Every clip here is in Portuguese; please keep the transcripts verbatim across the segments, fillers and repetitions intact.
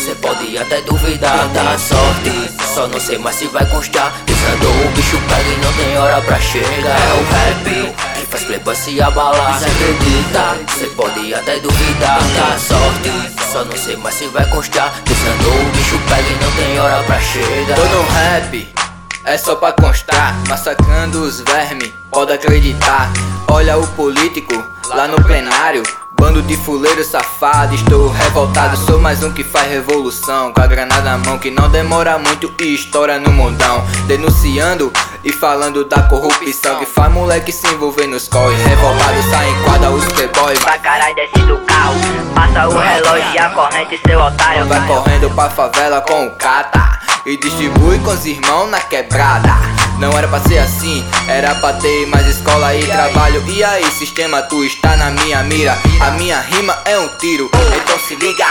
cê pode até duvidar da sorte, só não sei mais se vai constar. Pisando o bicho pega e não tem hora pra chegar. É o rap que faz playboy se abalar. Desacredita, cê pode até duvidar da sorte, só não sei mais se vai constar. Pisando o bicho pega e não tem hora pra chegar. Tô no rap, é só pra constar, massacrando os vermes, pode acreditar. Olha o político lá no plenário, bando de fuleiro safado, estou revoltado. Sou mais um que faz revolução, com a granada na mão que não demora muito e estoura no mundão. Denunciando e falando da corrupção que faz moleque se envolver nos corre. Revoltado sai em quadra os playboy, Pra caralho desce do carro, passa o relógio e a corrente, seu otário. vai correndo pra favela com o cata e distribui com os irmãos na quebrada. Não era pra ser assim, era pra ter mais escola e trabalho. E aí sistema, tu está na minha mira, a minha rima é um tiro, então se liga.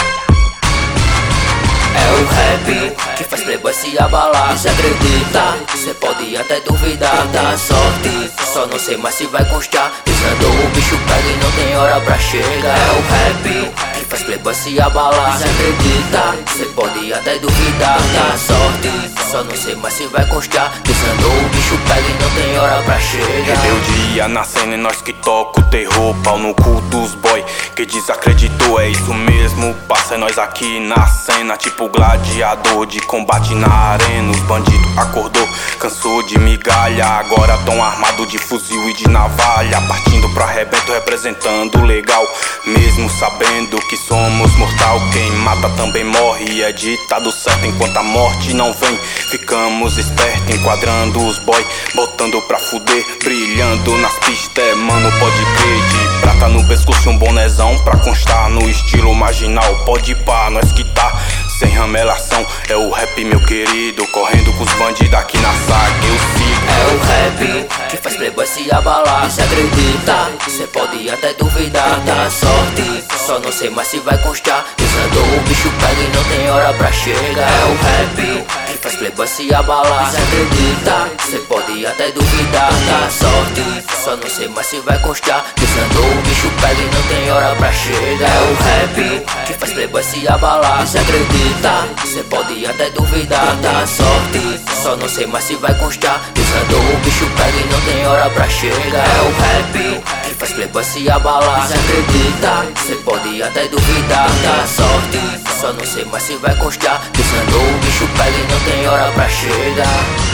É o rap que faz playboy se abalar. Desacredita, cê pode até duvidar da sorte, só não sei mais se vai constar. Pisando o bicho pega e não tem hora pra chegar. É o rap que faz playboy se abalar. Desacredita, cê pode até duvidar da sorte, só não sei mais se vai constar. Pisando o bicho pega e não tem hora pra chegar. Rebeldia na cena e nós que toca o terror. Pau no cu dos boy que desacreditou, é isso mesmo, passa é nós aqui na cena. Tipo gladiador de combate na arena. Os bandidos acordou, cansou de migalha, agora tão armado de fuzil e de navalha. Partindo pro arrebento representando legal, mesmo sabendo que somos mortal. Quem mata também morre, é ditado certo enquanto a morte não vem. Ficamos espertos enquadrando os boy, botando pra fuder, brilhando nas pistas, é, mano, pode crer. De prata no pescoço e um bonezão pra constar no estilo marginal. Pode pá, nós que tá sem ramelação, é o rap meu querido, correndo com os bandidos aqui na saga, eu sigo. É o rap que faz playboy se abalar. Desacredita, cê pode até duvidar da sorte, só não sei mais se vai constar. Pisando o bicho pega e não tem hora pra chegar. É o rap que faz playboy se abalar. Desacredita, cê pode até duvidar da sorte, só não sei mais se vai constar. Pisando o bicho pega e não tem hora pra chegar. É o rap que faz playboy se abalar. Desacredita, cê pode até duvidar da sorte, só não sei mais se vai constar. Pisando o bicho pega e não tem hora pra chegar. É o rap que faz playboy se abalar. Desacredita, cê pode até duvidar da sorte, só não sei mais se vai constar. Pisando o bicho pega e não tem hora pra chegar.